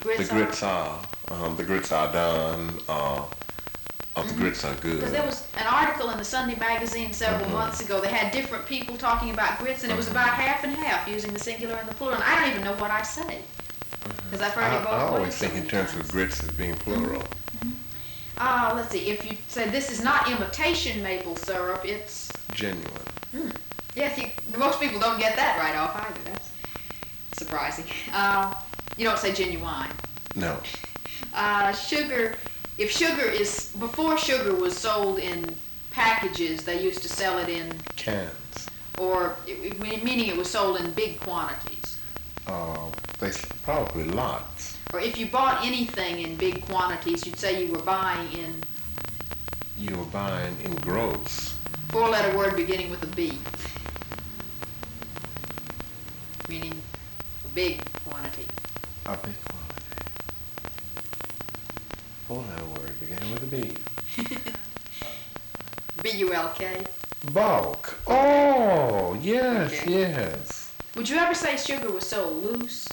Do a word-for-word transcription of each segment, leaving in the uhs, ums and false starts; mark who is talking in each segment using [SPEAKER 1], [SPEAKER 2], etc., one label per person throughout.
[SPEAKER 1] grits
[SPEAKER 2] The grits
[SPEAKER 1] are?
[SPEAKER 2] are. Um, the grits are done. Uh, uh, the
[SPEAKER 1] Mhm.
[SPEAKER 2] grits are good.
[SPEAKER 1] Because there was an article in the Sunday magazine several
[SPEAKER 2] Mhm.
[SPEAKER 1] months ago. They had different people talking about grits, and it was
[SPEAKER 2] Mhm.
[SPEAKER 1] about half and half, using the singular and the plural. And I don't even know what I say, because I've heard
[SPEAKER 2] I,
[SPEAKER 1] it both
[SPEAKER 2] I
[SPEAKER 1] ways.
[SPEAKER 2] always
[SPEAKER 1] so
[SPEAKER 2] think in
[SPEAKER 1] many
[SPEAKER 2] terms
[SPEAKER 1] times.
[SPEAKER 2] of grits as being plural.
[SPEAKER 1] Uh, let's see, if you say this is not imitation maple syrup, it's,
[SPEAKER 2] Genuine.
[SPEAKER 1] hmm. Yeah, you, most people don't get that right off either. That's surprising. Uh, you don't say genuine.
[SPEAKER 2] No.
[SPEAKER 1] Uh, sugar, if sugar is, before sugar was sold in packages, they used to sell it in,
[SPEAKER 2] Cans.
[SPEAKER 1] or it- meaning it was sold in big quantities.
[SPEAKER 2] Uh, they s- probably lots.
[SPEAKER 1] Or if you bought anything in big quantities, you'd say you were buying in
[SPEAKER 2] You were buying in gross.
[SPEAKER 1] four-letter word beginning with a B, meaning a big quantity.
[SPEAKER 2] A big quantity. Four-letter word beginning with a B.
[SPEAKER 1] B U L K.
[SPEAKER 2] Bulk. Oh, yes,
[SPEAKER 1] Okay.
[SPEAKER 2] yes.
[SPEAKER 1] Would you ever say sugar was so loose?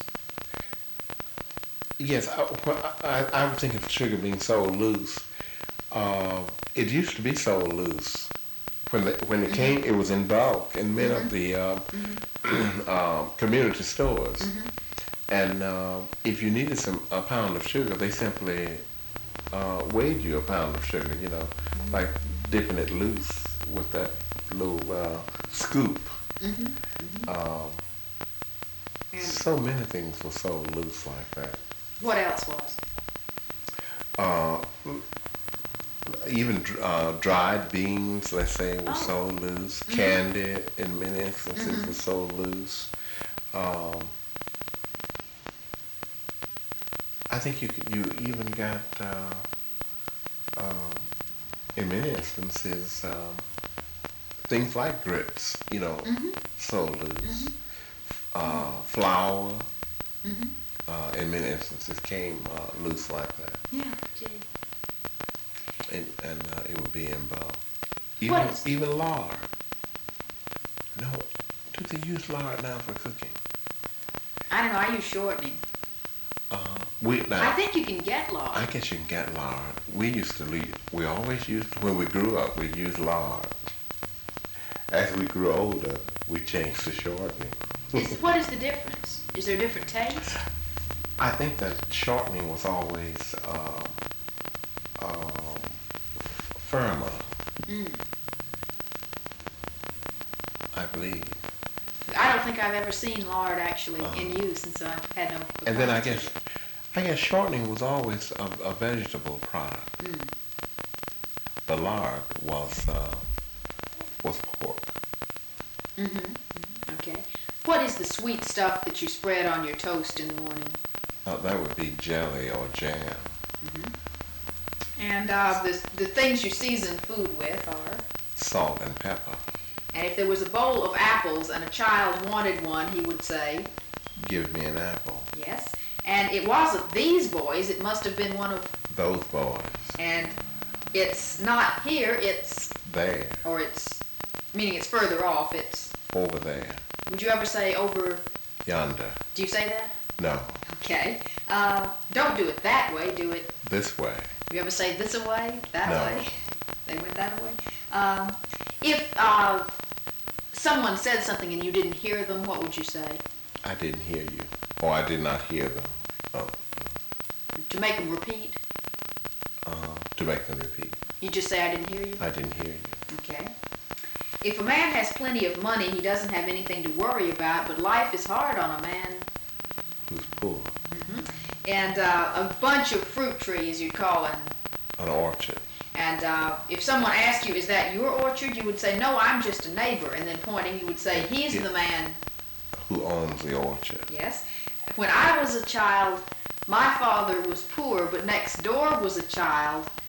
[SPEAKER 2] Yes, I, well, I, I would think of sugar being so loose. Uh, it used to be so loose. When the, when it
[SPEAKER 1] Mhm.
[SPEAKER 2] came, it was in bulk in many
[SPEAKER 1] Mhm.
[SPEAKER 2] of the uh,
[SPEAKER 1] Mhm.
[SPEAKER 2] uh, community stores.
[SPEAKER 1] Mhm.
[SPEAKER 2] And uh, if you needed some a pound of sugar, they simply uh, weighed you a pound of sugar. You know, like dipping it loose with that little uh, scoop.
[SPEAKER 1] Mhm. Mhm.
[SPEAKER 2] Um,
[SPEAKER 1] And
[SPEAKER 2] so many things were so loose like that.
[SPEAKER 1] what else was?
[SPEAKER 2] Uh, even dr- uh, dried beans, let's say, were
[SPEAKER 1] Oh.
[SPEAKER 2] so loose.
[SPEAKER 1] Mhm.
[SPEAKER 2] Candy, in many instances,
[SPEAKER 1] Mhm.
[SPEAKER 2] was so loose. Um, I think you could, you even got, uh, um, in many instances, um, things like grits, you know,
[SPEAKER 1] Mhm.
[SPEAKER 2] so loose.
[SPEAKER 1] Mhm.
[SPEAKER 2] Uh, flour,
[SPEAKER 1] Mhm.
[SPEAKER 2] uh, in many instances, came uh, loose like that.
[SPEAKER 1] Yeah, gee.
[SPEAKER 2] And, and uh, it would be in bulk. Even,
[SPEAKER 1] What is-
[SPEAKER 2] even lard. No, do they use lard now for cooking?
[SPEAKER 1] I don't know, I use shortening.
[SPEAKER 2] Uh, we now.
[SPEAKER 1] I think you can get lard.
[SPEAKER 2] I guess you can get lard. We used to leave, we always used, when we grew up, we used lard. As we grew older, we changed to shortening.
[SPEAKER 1] Is, what is the difference? Is there a different taste?
[SPEAKER 2] I think that shortening was always uh, uh, firmer,
[SPEAKER 1] Mm.
[SPEAKER 2] I believe.
[SPEAKER 1] I don't think I've ever seen lard actually
[SPEAKER 2] Uh-huh.
[SPEAKER 1] in use, and so I've had no.
[SPEAKER 2] And then I
[SPEAKER 1] acquaintance
[SPEAKER 2] guess, I guess shortening was always a, a vegetable product.
[SPEAKER 1] with it. Mm.
[SPEAKER 2] The lard was uh, was pork.
[SPEAKER 1] Mhm. Okay. What is the sweet stuff that you spread on your toast in the morning?
[SPEAKER 2] Uh, that would be jelly or jam.
[SPEAKER 1] Mhm. And uh, the the things you season food with are.
[SPEAKER 2] Salt and pepper.
[SPEAKER 1] And if there was a bowl of apples and a child wanted one, he would say,
[SPEAKER 2] Give me an apple.
[SPEAKER 1] yes. And it wasn't these boys, it must have been one of,
[SPEAKER 2] Those boys.
[SPEAKER 1] and it's not here, it's,
[SPEAKER 2] There.
[SPEAKER 1] or it's, meaning it's further off, it's,
[SPEAKER 2] Over there.
[SPEAKER 1] would you ever say over,
[SPEAKER 2] Yonder.
[SPEAKER 1] do you say that?
[SPEAKER 2] No.
[SPEAKER 1] Okay. Uh, don't do it that way, do it,
[SPEAKER 2] This way.
[SPEAKER 1] you ever say this away, that
[SPEAKER 2] No.
[SPEAKER 1] way? They went that way? Um, if uh, someone said something and you didn't hear them, what would you say?
[SPEAKER 2] I didn't hear you. Or I did not hear them. Oh,
[SPEAKER 1] To make them repeat?
[SPEAKER 2] uh, to make them repeat.
[SPEAKER 1] You just say, I didn't hear you?
[SPEAKER 2] I didn't hear you.
[SPEAKER 1] Okay. If a man has plenty of money, he doesn't have anything to worry about, but life is hard on a man.
[SPEAKER 2] Who's poor?
[SPEAKER 1] And uh, a bunch of fruit trees, you'd call an
[SPEAKER 2] An orchard.
[SPEAKER 1] And uh, if someone asked you, is that your orchard? You would say, no, I'm just a neighbor. And then pointing, you would say, he's
[SPEAKER 2] Yeah.
[SPEAKER 1] the man.
[SPEAKER 2] Who owns the orchard?
[SPEAKER 1] Yes. When I was a child, my father was poor, but next door was a child